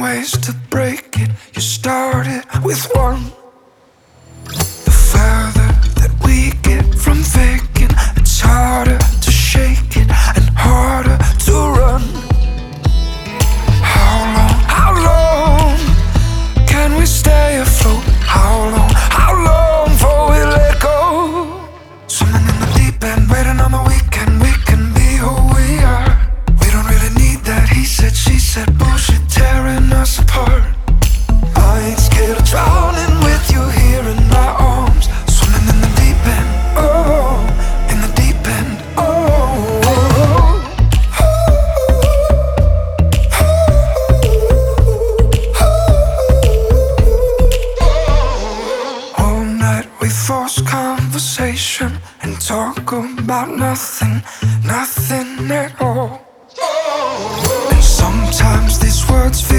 ways to break it. You started with one. The further that we get from faking, it's harder to shake it and harder to run. How long can we stay afloat? How long before we let go? Swimming in the deep end, waiting on the weekend. We can be who we are. We don't really need that he said, she said bullshit tearing us apart. I ain't scared of drowning with you here in my arms. Swimming in the deep end, oh, in the deep end, all night we force conversation and talk about nothing, nothing at all. And sometimes these words